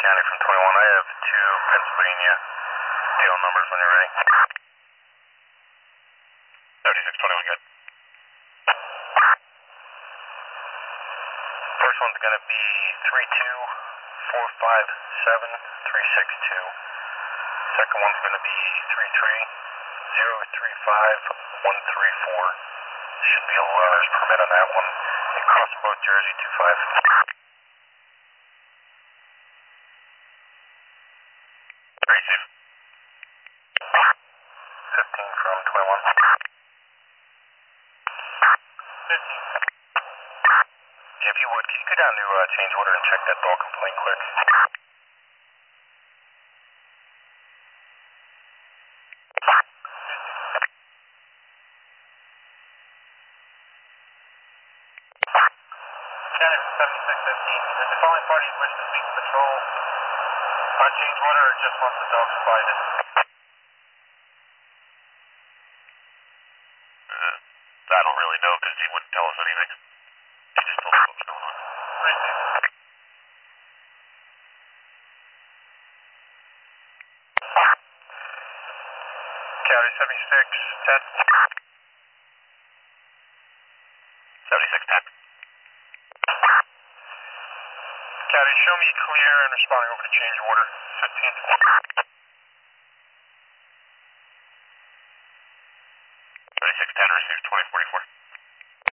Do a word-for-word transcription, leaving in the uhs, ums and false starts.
County from twenty-one. I have two Pennsylvania D L numbers when you're ready. seventy-six twenty-one, good. First one's going to be three two four five seven three six two. Second one's going to be three three zero three five one three four. Should be a learner's permit on that one. And crossing both Jersey two five. Very safe. fifteen from twenty-one. fifteen. If you would, can you go down to uh, change order and check that dog complaint quick? County from seventy-six fifteen. Is the following party wish to speak to patrol on change order or just wants the dog spotted? Uh, I don't really know because he wouldn't tell us anything. He just told us what was going on. Right. County seventy-six ten. seventy-six ten. County, show me clear and responding over to change order. fifteen. seventy-six ten, receives twenty forty-four.